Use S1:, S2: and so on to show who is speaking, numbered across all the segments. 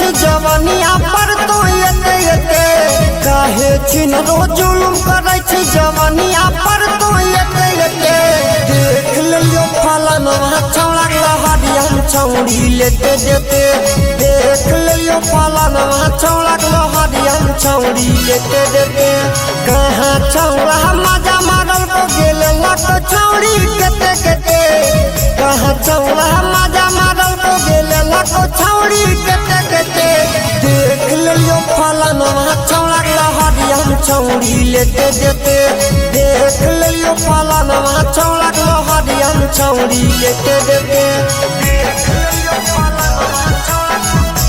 S1: जवानिया पर तो ये काहे छिनरो जुलुम करे छी जवानिया पर तो ये देख लियो फलाना छौड़ा लहरिया छौड़ी लेते देते देख लियो फलाना छौड़ा लहरिया छौड़ी लेते देते कहाँ छौड़ा मजा मारल को गेले लट छौड़ी केते केते कहाँ छौड़ा मजा मारल को गेले लट छौड़ी केते केते देख लियो फलाना छौड़ा लहरिया छौड़ी लेते देते देख लियो फलाना छौड़ा लहरिया छौड़ी लेते देते देख लियो फलाना छौड़ा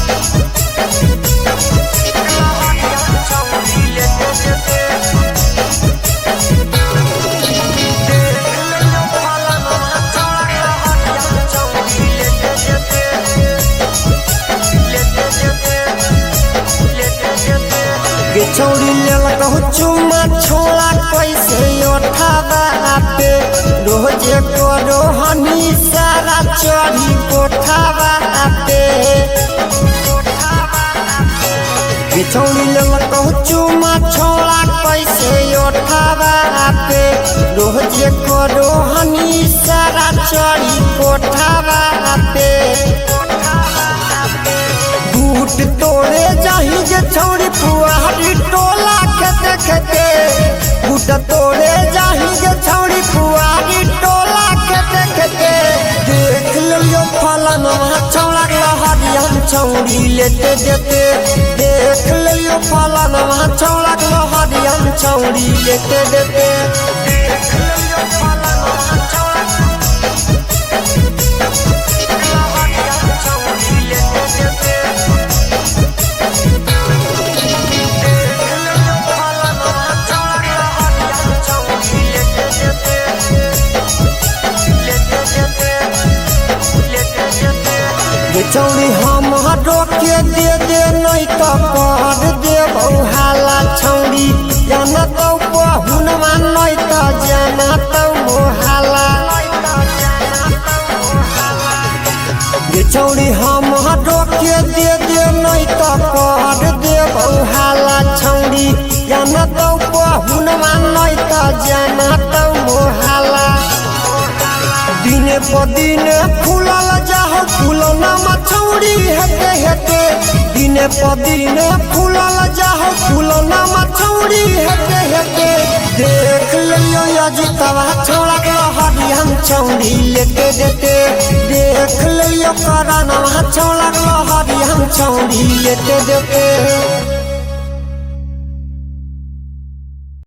S1: लहरिया छौड़ी लेते देते देख लियो फलाना छौड़ा लहरिया छौड़ी लेते देते छौड़ी लेलक चुम्मा छोड़ा कैसे उठावा पे रोजे करो हनी सारा चढ़ी कोठावा पे छौड़ी लेलक चुम्मा छोड़ा कैसे उठावा पे रोजे करो हनी सारा चढ़ी कोठावा पे बूट तोड़े जाही जे छौड़ी पुआरी टोला खेते खेते बूट तोड़े जाही जे छौड़ी पुआरी टोला खेते खेते देख लियो फलाना छौड़ा लहरिया छौड़ी लेते देते देख लियो फलाना छौड़ा लहरिया छौड़ी लेते देते देख लियो फलाना छौड़ा लहरिया छौड़ी लेते देते छौड़ी हम रोके दे दे नहीं तो कर देबौ हाला छौड़ी जाना तो बहुनवा नहीं तो जाना तो मोहाला छौड़ी हम रोके दे दे नहीं तो कर देबौ हाला छौड़ी जाना तो बहुनवा नहीं तो जाना तो मोहाला दिने प दिने फूलल जाहो फूलना मछौड़ी हेते हेते दिने प दिने फूलल जाहो फूलना मछौड़ी हेते हेते देख लियो अजितवा छौड़ा लहरिया छौड़ी लेते देते देख लियो कराना छौड़ा लहरिया छौड़ी लेते देते।